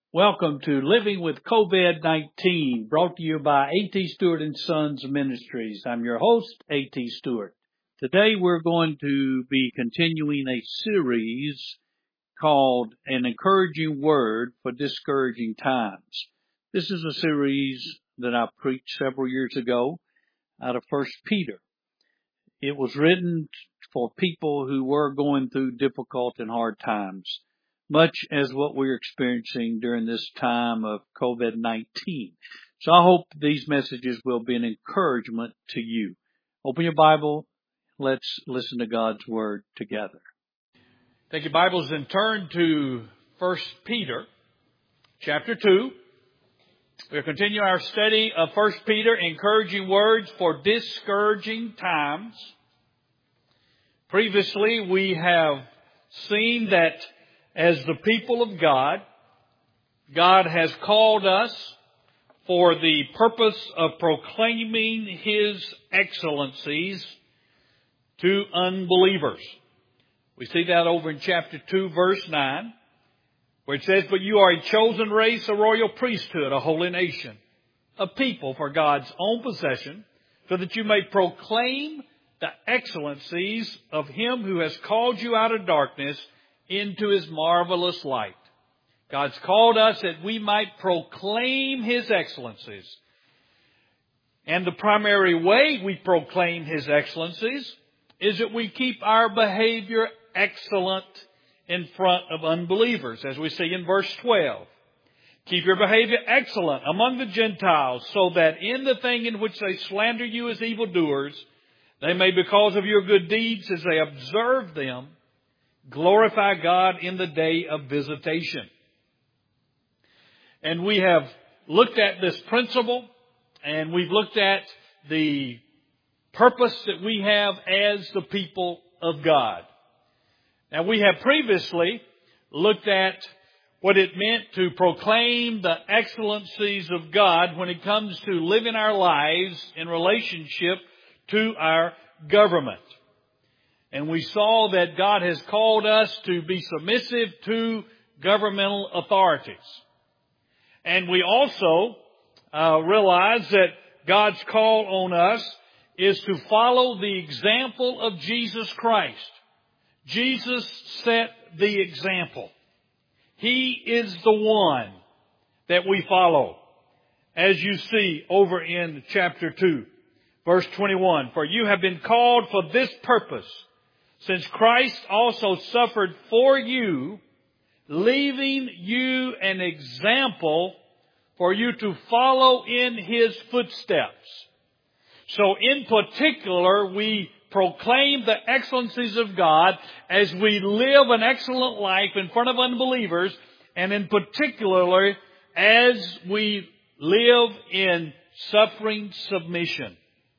Welcome to Living with COVID-19, brought to you by A.T. Stewart and Sons Ministries. I'm your host, A.T. Stewart. Today we're going to be continuing a series called An Encouraging Word for Discouraging Times. This is a series that I preached several years ago out of 1 Peter. It was written for people who were going through difficult and hard times, much as what we're experiencing during this time of COVID-19. So I hope these messages will be an encouragement to you. Open your Bible. Let's listen to God's Word together. Take your Bibles and turn to 1 Peter chapter 2. We'll continue our study of 1 Peter, encouraging words for discouraging times. Previously, we have seen that as the people of God, God has called us for the purpose of proclaiming His excellencies to unbelievers. We see that over in chapter 2, verse 9, where it says, "But you are a chosen race, a royal priesthood, a holy nation, a people for God's own possession, so that you may proclaim the excellencies of Him who has called you out of darkness into His marvelous light." God's called us that we might proclaim His excellencies. And the primary way we proclaim His excellencies is that we keep our behavior excellent in front of unbelievers, as we see in verse 12. "Keep your behavior excellent among the Gentiles, so that in the thing in which they slander you as evildoers, they may, because of your good deeds as they observe them, glorify God in the day of visitation." And we have looked at this principle, and we've looked at the purpose that we have as the people of God. Now, we have previously looked at what it meant to proclaim the excellencies of God when it comes to living our lives in relationship to our government. And we saw that God has called us to be submissive to governmental authorities. And we also realize that God's call on us is to follow the example of Jesus Christ. Jesus set the example. He is the one that we follow, as you see over in chapter 2, verse 21. "For you have been called for this purpose, since Christ also suffered for you, leaving you an example for you to follow in His footsteps." So in particular, we proclaim the excellencies of God as we live an excellent life in front of unbelievers, and in particular as we live in suffering submission.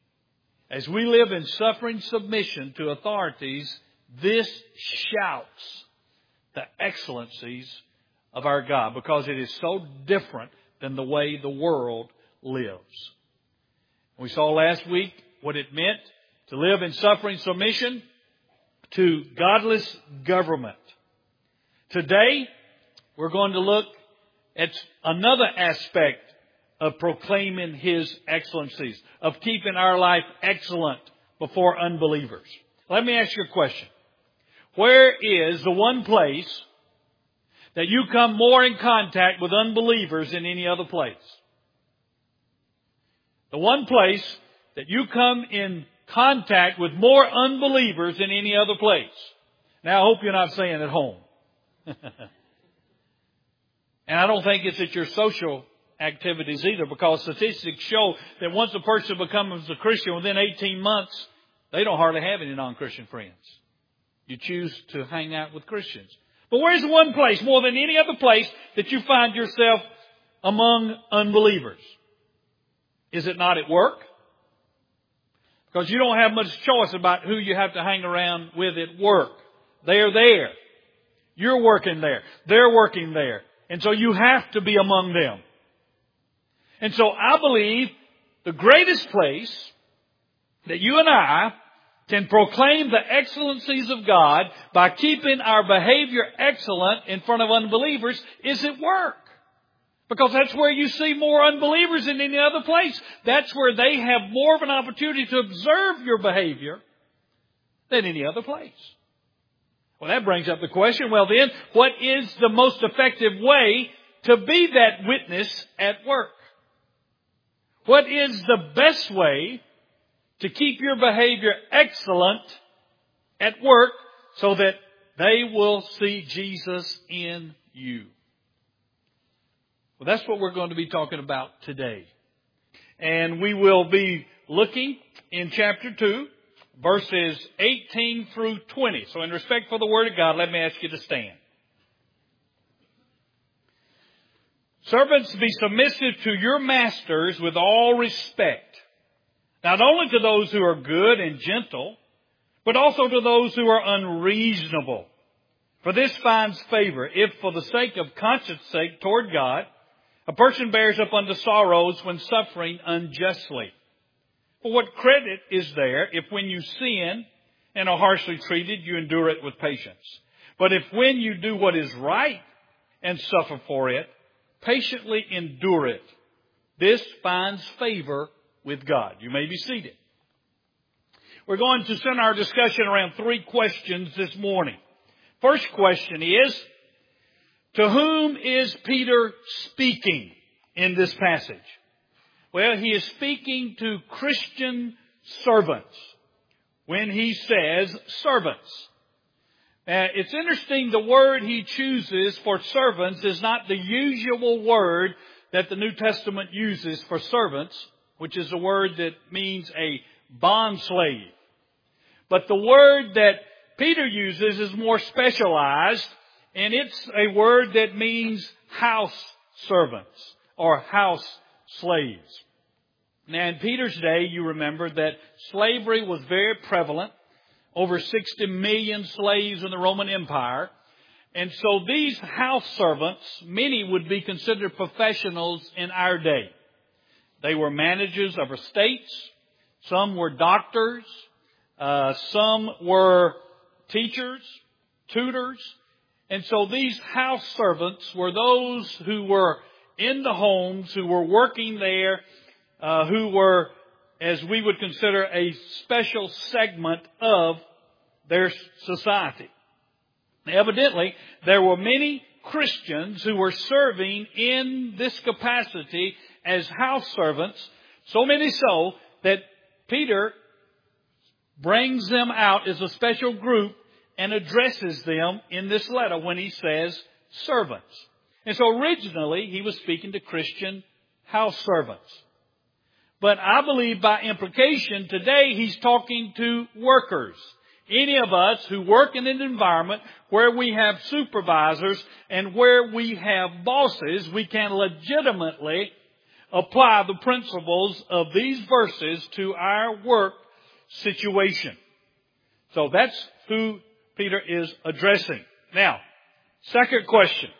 As we live in suffering submission to authorities, this shouts the excellencies of our God, because it is so different than the way the world lives. We saw last week what it meant to live in suffering submission to godless government. Today, we're going to look at another aspect of proclaiming His excellencies, of keeping our life excellent before unbelievers. Let me ask you a question. Where is the one place that you come more in contact with unbelievers than any other place? The one place that you come in contact with more unbelievers than any other place. Now, I hope you're not saying at home. And I don't think it's at your social activities either, because statistics show that once a person becomes a Christian, within 18 months, they don't hardly have any non-Christian friends. You choose to hang out with Christians. But where's the one place, more than any other place, that you find yourself among unbelievers? Is it not at work? Because you don't have much choice about who you have to hang around with at work. They're there. You're working there. They're working there. And so you have to be among them. And so I believe the greatest place that you and I can proclaim the excellencies of God by keeping our behavior excellent in front of unbelievers is at work. Because that's where you see more unbelievers than any other place. That's where they have more of an opportunity to observe your behavior than any other place. Well, that brings up the question, well then, what is the most effective way to be that witness at work? What is the best way to keep your behavior excellent at work so that they will see Jesus in you? Well, that's what we're going to be talking about today. And we will be looking in chapter 2, verses 18 through 20. So in respect for the Word of God, let me ask you to stand. Servants, be submissive to your masters with all respect, not only to those who are good and gentle, but also to those who are unreasonable. For this finds favor, if for the sake of conscience sake toward God, a person bears up unto sorrows when suffering unjustly. For what credit is there if when you sin and are harshly treated, you endure it with patience? But if when you do what is right and suffer for it, patiently endure it, this finds favor with God. You may be seated. We're going to center our discussion around 3 questions this morning. First question is, to whom is Peter speaking in this passage? Well, he is speaking to Christian servants when he says servants. It's interesting, the word he chooses for servants is not the usual word that the New Testament uses for servants, which is a word that means a bondslave. But the word that Peter uses is more specialized, and it's a word that means house servants or house slaves. Now, in Peter's day, you remember that slavery was very prevalent. Over 60 million slaves in the Roman Empire. And so these house servants, many would be considered professionals in our day. They were managers of estates. Some were doctors. Some were teachers, tutors. And so these house servants were those who were in the homes, who were working there, who were, as we would consider, a special segment of their society. Evidently, there were many Christians who were serving in this capacity as house servants, so many so that Peter brings them out as a special group and addresses them in this letter when he says servants. And so originally he was speaking to Christian house servants. But I believe by implication today he's talking to workers. Any of us who work in an environment where we have supervisors and where we have bosses, we can legitimately apply the principles of these verses to our work situation. So that's who Peter is addressing. Now, second question.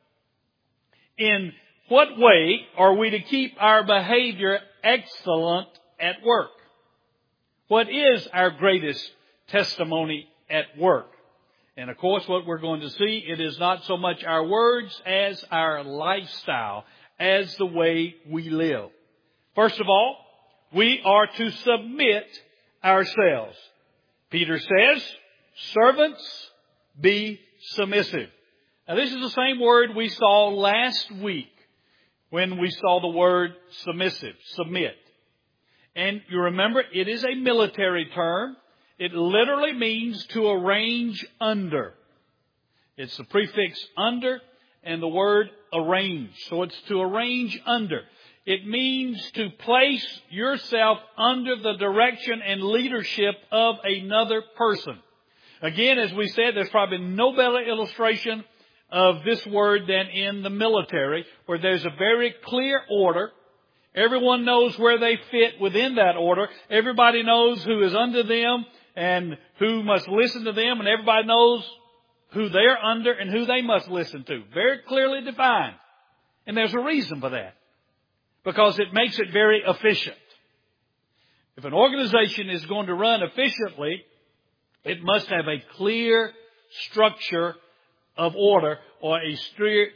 In what way are we to keep our behavior excellent at work? What is our greatest testimony at work? And of course, what we're going to see, it is not so much our words as our lifestyle, as the way we live. First of all, we are to submit ourselves. Peter says, servants, be submissive. Now this is the same word we saw last week when we saw the word submissive, submit. And you remember, it is a military term. It literally means to arrange under. It's the prefix under and the word arrange. So it's to arrange under. It means to place yourself under the direction and leadership of another person. Again, as we said, there's probably no better illustration of this word than in the military, where there's a very clear order. Everyone knows where they fit within that order. Everybody knows who is under them and who must listen to them, and everybody knows who they're under and who they must listen to. Very clearly defined. And there's a reason for that, because it makes it very efficient. If an organization is going to run efficiently, it must have a clear structure of order, or a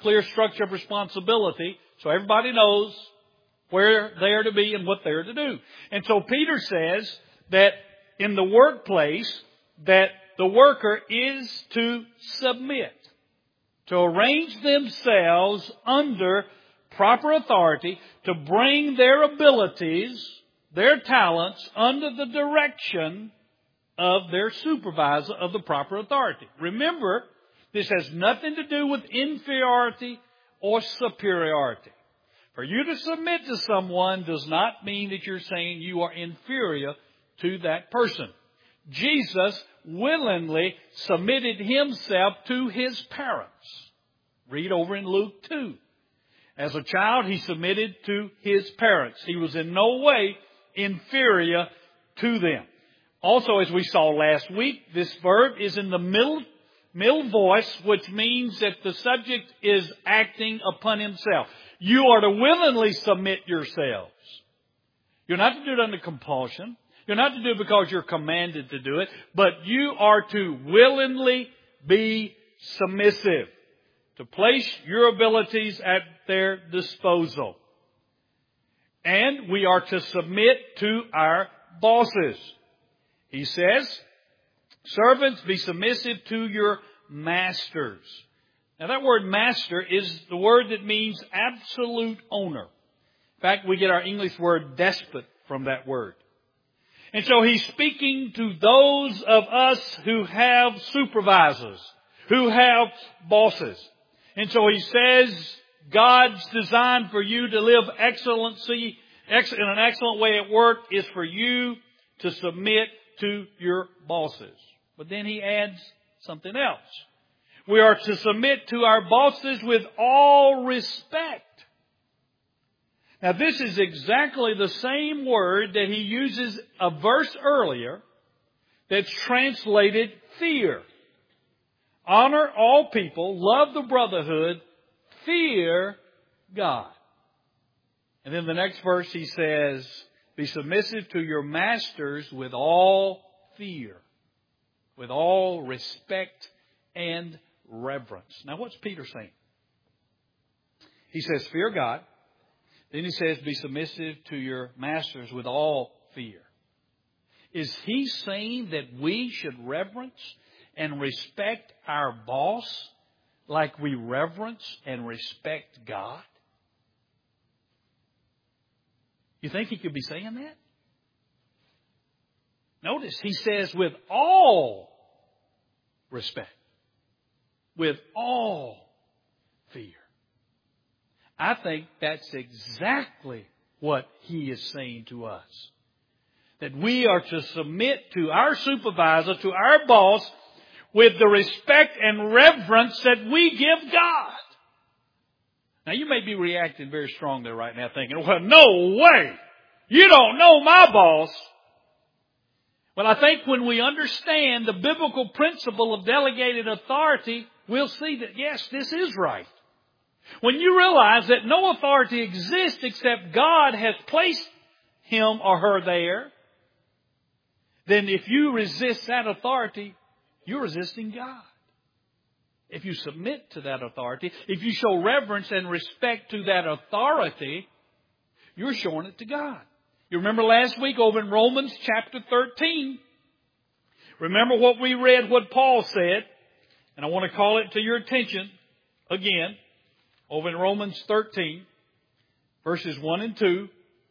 clear structure of responsibility so everybody knows where they are to be and what they are to do. And so Peter says that in the workplace that the worker is to submit, to arrange themselves under proper authority, to bring their abilities, their talents under the direction of their supervisor of the proper authority. Remember, this has nothing to do with inferiority or superiority. For you to submit to someone does not mean that you're saying you are inferior to that person. Jesus willingly submitted Himself to His parents. Read over in Luke 2. As a child, He submitted to His parents. He was in no way inferior to them. Also, as we saw last week, this verb is in the middle voice, which means that the subject is acting upon himself. You are to willingly submit yourselves. You're not to do it under compulsion. You're not to do it because you're commanded to do it, but you are to willingly be submissive, to place your abilities at their disposal. And we are to submit to our bosses. He says, servants, be submissive to your masters. Now that word master is the word that means absolute owner. In fact, we get our English word despot from that word. And so he's speaking to those of us who have supervisors, who have bosses. And so he says, God's design for you to live in an excellent way at work is for you to submit to your bosses. But then he adds something else. We are to submit to our bosses with all respect. Now this is exactly the same word that he uses a verse earlier that's translated fear. Honor all people, love the brotherhood, fear God. And then the next verse he says, be submissive to your masters with all fear, with all respect and reverence. Now what's Peter saying? He says, fear God. Then he says, be submissive to your masters with all fear. Is he saying that we should reverence and respect our boss like we reverence and respect God? You think he could be saying that? Notice, he says with all respect, with all fear. I think that's exactly what he is saying to us. That we are to submit to our supervisor, to our boss, with the respect and reverence that we give God. Now you may be reacting very strongly right now thinking, well, no way! You don't know my boss. Well, I think when we understand the biblical principle of delegated authority, we'll see that, yes, this is right. When you realize that no authority exists except God has placed him or her there, then if you resist that authority, you're resisting God. If you submit to that authority, if you show reverence and respect to that authority, you're showing it to God. You remember last week over in Romans chapter 13. Remember what we read, what Paul said. And I want to call it to your attention again. Over in Romans 13, verses 1 and 2.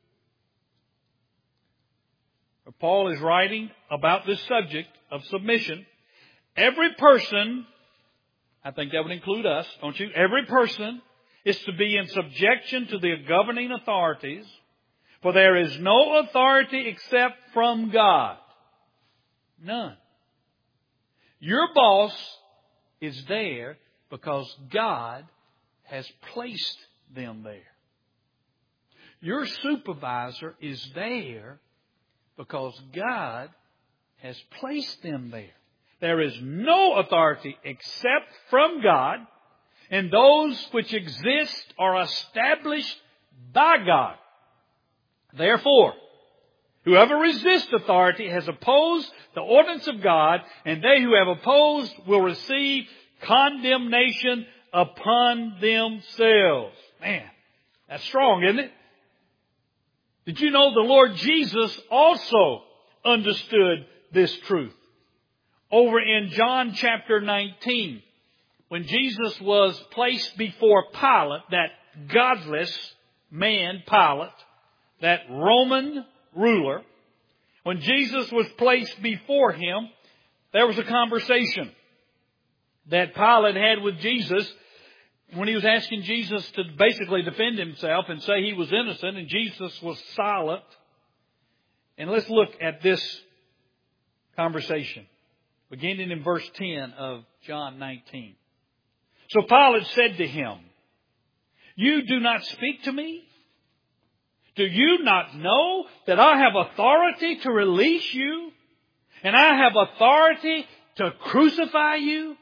Paul is writing about this subject of submission. Every person, I think that would include us, don't you? Every person is to be in subjection to the governing authorities, for there is no authority except from God. None. Your boss is there because God has placed them there. Your supervisor is there because God has placed them there. There is no authority except from God, and those which exist are established by God. Therefore, whoever resists authority has opposed the ordinance of God, and they who have opposed will receive condemnation upon themselves. Man, that's strong, isn't it? Did you know the Lord Jesus also understood this truth? Over in John chapter 19, when Jesus was placed before Pilate, that godless man, Pilate, that Roman ruler, when Jesus was placed before him, there was a conversation that Pilate had with Jesus when he was asking Jesus to basically defend himself and say he was innocent, and Jesus was silent. And let's look at this conversation, beginning in verse 10 of John 19. So Pilate said to him, "You do not speak to me? Do you not know that I have authority to release you? And I have authority to crucify you?"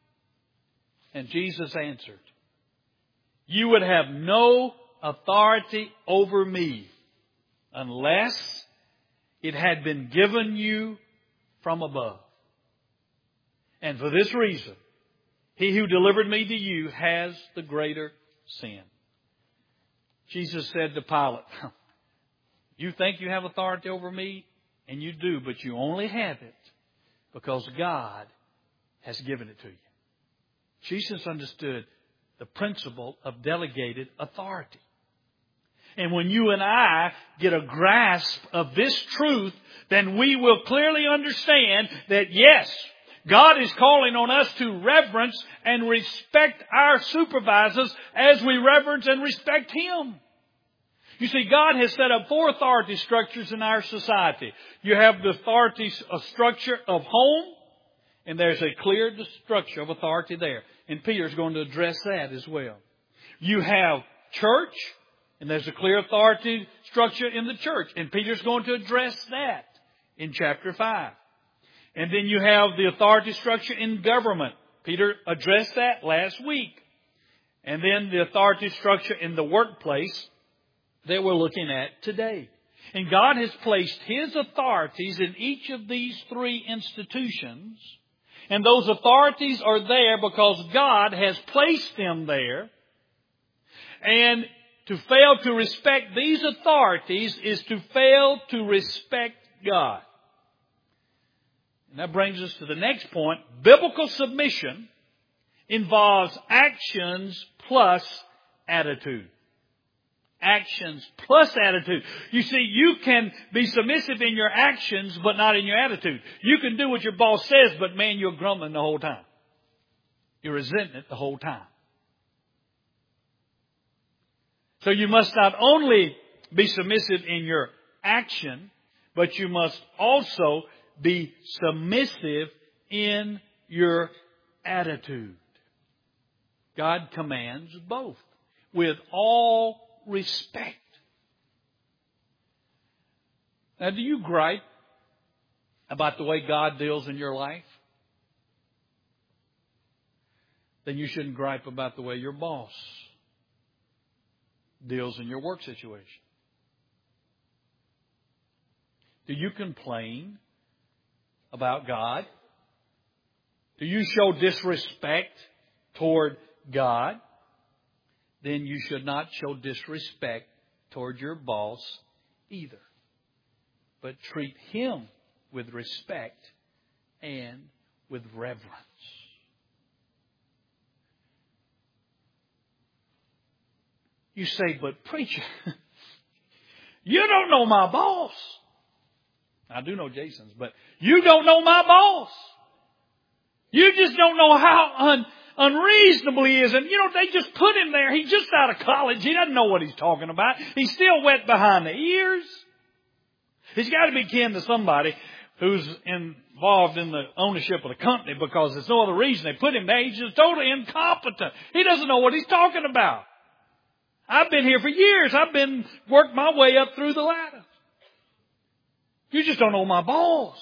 And Jesus answered, "You would have no authority over me unless it had been given you from above. And for this reason, he who delivered me to you has the greater sin." Jesus said to Pilate, "You think you have authority over me? And you do, but you only have it because God has given it to you." Jesus understood the principle of delegated authority. And when you and I get a grasp of this truth, then we will clearly understand that yes, God is calling on us to reverence and respect our supervisors as we reverence and respect Him. You see, God has set up 4 authority structures in our society. You have the authority structure of home, and there's a clear structure of authority there. And Peter's going to address that as well. You have church, and there's a clear authority structure in the church. And Peter's going to address that in chapter 5. And then you have the authority structure in government. Peter addressed that last week. And then the authority structure in the workplace that we're looking at today. And God has placed His authorities in each of these 3 institutions. And those authorities are there because God has placed them there. And to fail to respect these authorities is to fail to respect God. And that brings us to the next point. Biblical submission involves actions plus attitude. Actions plus attitude. You see, you can be submissive in your actions, but not in your attitude. You can do what your boss says, but man, you're grumbling the whole time. You're resenting it the whole time. So you must not only be submissive in your action, but you must also be submissive in your attitude. God commands both with all respect. Now, do you gripe about the way God deals in your life? Then you shouldn't gripe about the way your boss deals in your work situation. Do you complain about God? Do you show disrespect toward God? Then you should not show disrespect toward your boss either. But treat him with respect and with reverence. You say, "But preacher, you don't know my boss." I do know Jason's, but you don't know my boss. You just don't know how unreasonable he is. And, they just put him there. He's just out of college. He doesn't know what he's talking about. He's still wet behind the ears. He's got to be kin to somebody who's involved in the ownership of the company, because there's no other reason they put him there. He's just totally incompetent. He doesn't know what he's talking about. I've been here for years. I've worked my way up through the ladder. You just don't know my boss.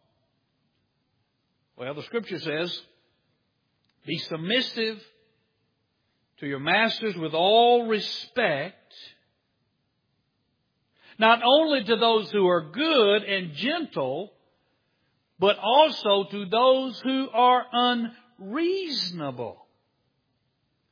Well, the Scripture says, be submissive to your masters with all respect, not only to those who are good and gentle, but also to those who are unreasonable.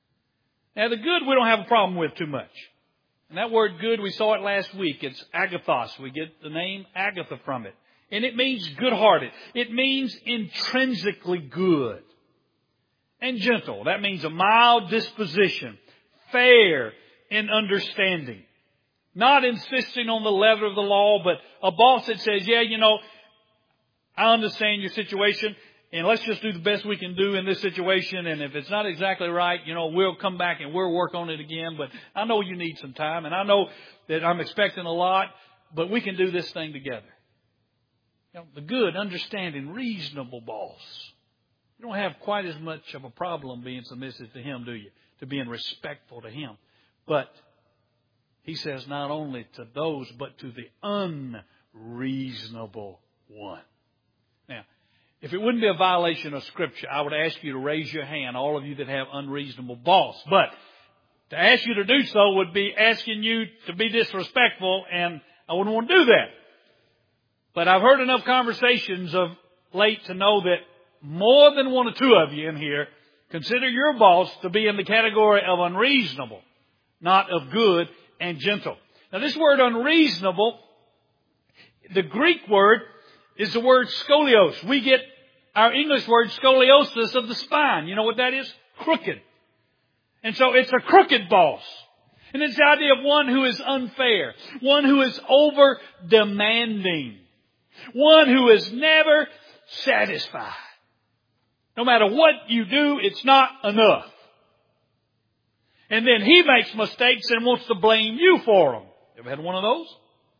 Now the good we don't have a problem with too much. And that word good, we saw it last week. It's agathos. We get the name Agatha from it. And it means good-hearted. It means intrinsically good and gentle. That means a mild disposition, fair in understanding. Not insisting on the letter of the law, but a boss that says, yeah, I understand your situation, and let's just do the best we can do in this situation. And if it's not exactly right, we'll come back and we'll work on it again. But I know you need some time, and I know that I'm expecting a lot, but we can do this thing together. The good, understanding, reasonable boss. You don't have quite as much of a problem being submissive to him, do you? To being respectful to him. But he says not only to those, but to the unreasonable one. Now, if it wouldn't be a violation of Scripture, I would ask you to raise your hand, all of you that have unreasonable boss. But to ask you to do so would be asking you to be disrespectful, and I wouldn't want to do that. But I've heard enough conversations of late to know that more than one or two of you in here consider your boss to be in the category of unreasonable, not of good and gentle. Now this word unreasonable, the Greek word is the word scolios. We get our English word scoliosis of the spine. You know what that is? Crooked. And so it's a crooked boss. And it's the idea of one who is unfair, one who is over demanding, one who is never satisfied. No matter what you do, it's not enough. And then he makes mistakes and wants to blame you for them. Ever had one of those?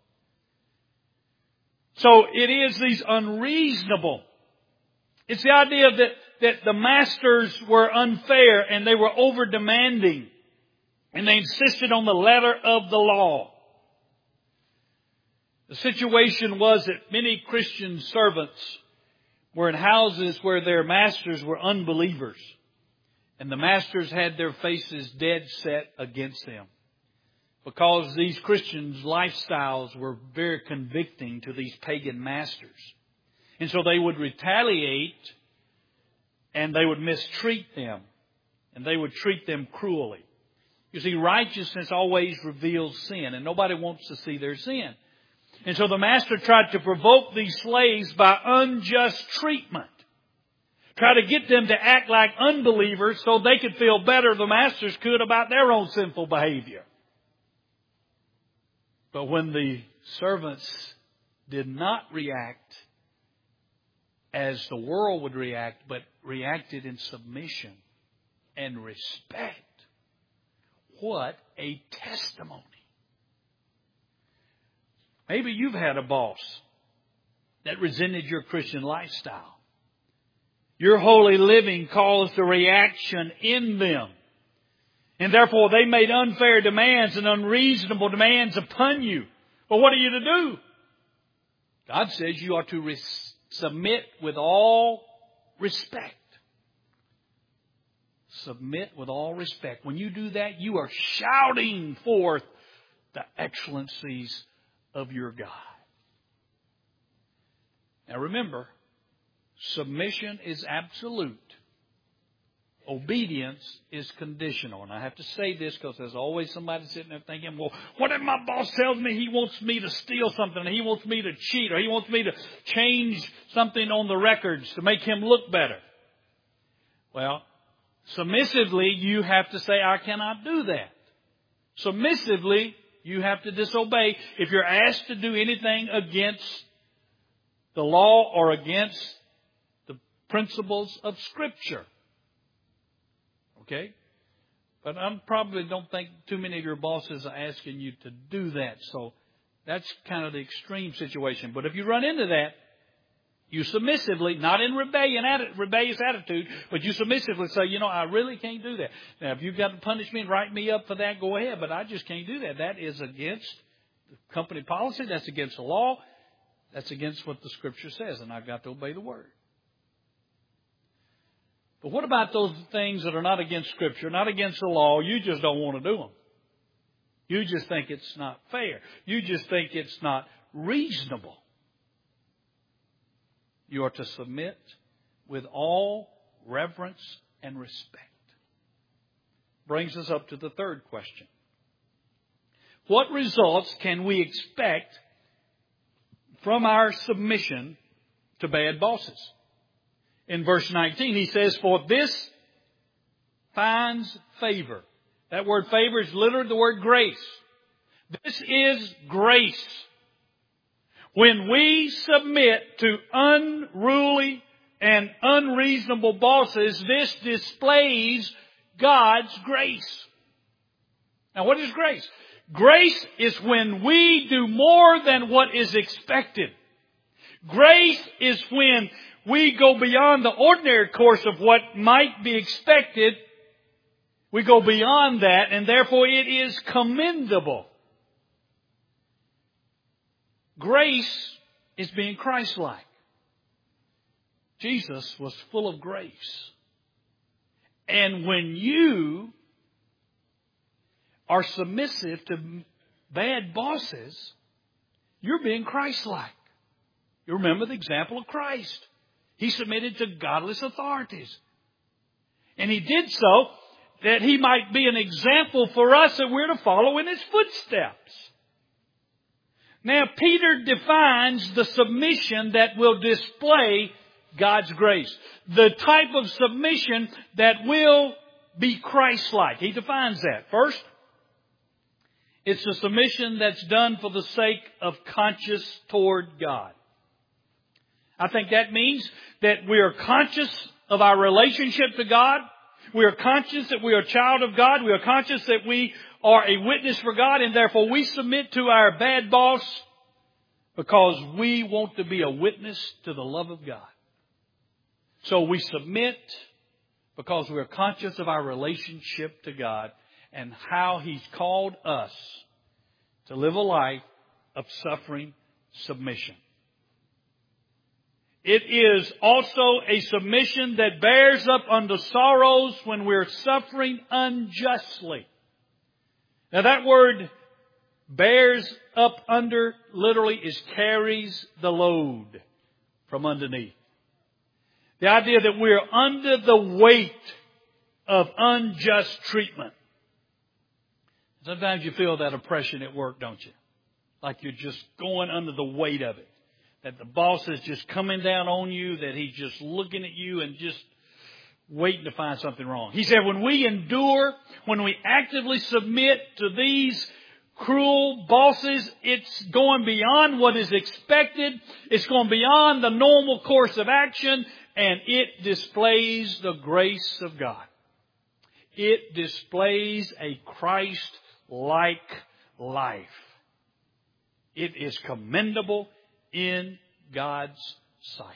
So it is these unreasonable. It's the idea that the masters were unfair and they were over demanding. And they insisted on the letter of the law. The situation was that many Christian servants were in houses where their masters were unbelievers. And the masters had their faces dead set against them. Because these Christians' lifestyles were very convicting to these pagan masters. And so they would retaliate and they would mistreat them. And they would treat them cruelly. You see, righteousness always reveals sin, and nobody wants to see their sin. And so the master tried to provoke these slaves by unjust treatment. Try to get them to act like unbelievers so they could feel better the masters could about their own sinful behavior. But when the servants did not react as the world would react, but reacted in submission and respect, what a testimony. Maybe you've had a boss that resented your Christian lifestyle. Your holy living caused a reaction in them. And therefore they made unfair demands and unreasonable demands upon you. But what are you to do? God says you are to submit with all respect. Submit with all respect. When you do that, you are shouting forth the excellencies of your God. Now remember, submission is absolute. Obedience is conditional. And I have to say this because there's always somebody sitting there thinking, well, what if my boss tells me he wants me to steal something, or he wants me to cheat, or he wants me to change something on the records to make him look better? Well, submissively, you have to say, I cannot do that. Submissively, you have to disobey if you're asked to do anything against the law or against the principles of Scripture. Okay? But I probably don't think too many of your bosses are asking you to do that. So that's kind of the extreme situation. But if you run into that, you submissively, not in rebellious attitude, but you submissively say, I really can't do that. Now, if you've got to punish me and write me up for that, go ahead. But I just can't do that. That is against the company policy. That's against the law. That's against what the Scripture says. And I've got to obey the Word. But what about those things that are not against Scripture, not against the law? You just don't want to do them. You just think it's not fair. You just think it's not reasonable. You are to submit with all reverence and respect. brings us up to the third question. What results can we expect from our submission to bad bosses? In verse 19, he says, "For this finds favor." That word favor is literally the word grace. This is grace. When we submit to unruly and unreasonable bosses, this displays God's grace. Now, what is grace? Grace is when we do more than what is expected. Grace is when we go beyond the ordinary course of what might be expected. We go beyond that, and therefore it is commendable. Grace is being Christ-like. Jesus was full of grace. And when you are submissive to bad bosses, you're being Christ-like. You remember the example of Christ. He submitted to godless authorities. And He did so that He might be an example for us that we're to follow in His footsteps. Now, Peter defines the submission that will display God's grace. The type of submission that will be Christ-like. He defines that. First, it's a submission that's done for the sake of conscience toward God. I think that means that we are conscious of our relationship to God. We are conscious that we are a child of God. We are conscious that we are a witness for God, and therefore we submit to our bad boss because we want to be a witness to the love of God. So we submit because we are conscious of our relationship to God and how He's called us to live a life of suffering submission. It is also a submission that bears up under sorrows when we're suffering unjustly. Now that word bears up under literally is carries the load from underneath. The idea that we're under the weight of unjust treatment. Sometimes you feel that oppression at work, don't you? Like you're just going under the weight of it. That the boss is just coming down on you, that he's just looking at you and just waiting to find something wrong. He said when we endure, when we actively submit to these cruel bosses, it's going beyond what is expected. It's going beyond the normal course of action, and it displays the grace of God. It displays a Christ-like life. It is commendable in God's sight.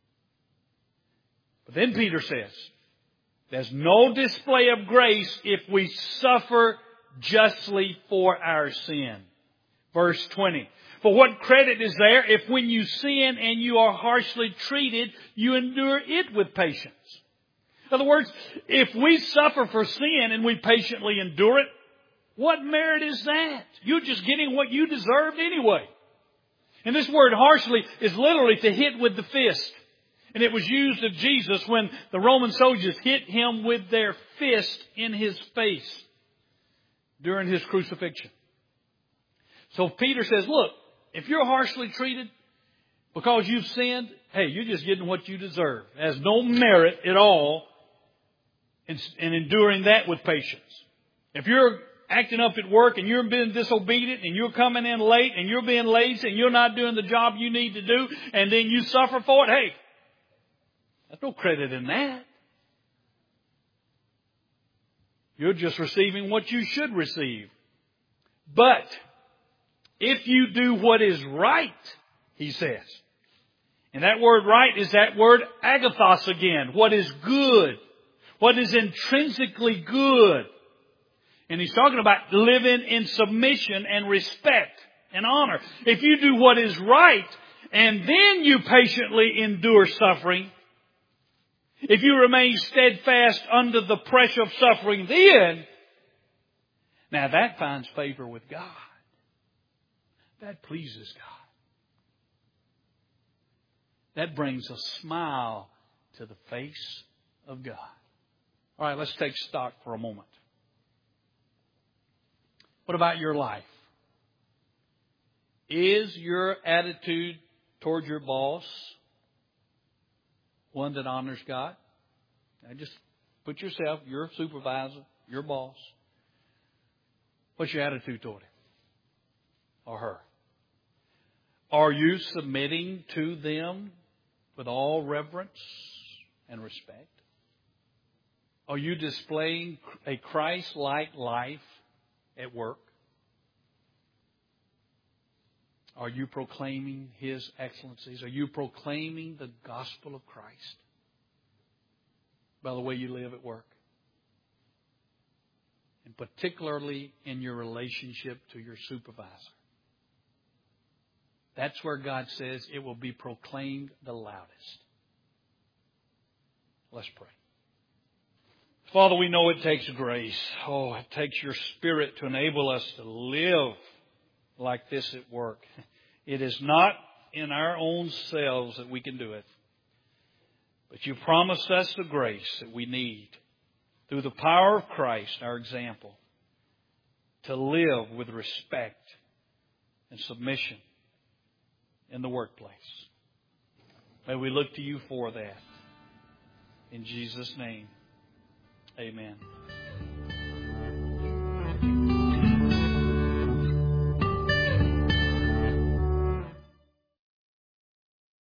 But then Peter says, there's no display of grace if we suffer justly for our sin. Verse 20. For what credit is there if when you sin and you are harshly treated, you endure it with patience? In other words, if we suffer for sin and we patiently endure it, what merit is that? You're just getting what you deserved anyway. And this word harshly is literally to hit with the fist. And it was used of Jesus when the Roman soldiers hit Him with their fist in His face during His crucifixion. So Peter says, look, if you're harshly treated because you've sinned, hey, you're just getting what you deserve. There's no merit at all in enduring that with patience. If you're acting up at work and you're being disobedient and you're coming in late and you're being lazy and you're not doing the job you need to do and then you suffer for it, hey, there's no credit in that. You're just receiving what you should receive. But if you do what is right, he says, and that word right is that word agathos again, what is good, what is intrinsically good. And he's talking about living in submission and respect and honor. If you do what is right and then you patiently endure suffering, if you remain steadfast under the pressure of suffering then, now that finds favor with God. That pleases God. That brings a smile to the face of God. All right, let's take stock for a moment. What about your life? Is your attitude toward your boss one that honors God? Now just put yourself, your supervisor, your boss. What's your attitude toward him or her? Are you submitting to them with all reverence and respect? Are you displaying a Christ-like life at work? Are you proclaiming His excellencies? Are you proclaiming the gospel of Christ by the way you live at work? And particularly in your relationship to your supervisor. That's where God says it will be proclaimed the loudest. Let's pray. Father, we know it takes grace. Oh, it takes your Spirit to enable us to live like this at work. It is not in our own selves that we can do it. But you promised us the grace that we need through the power of Christ, our example, to live with respect and submission in the workplace. May we look to you for that. In Jesus' name, amen.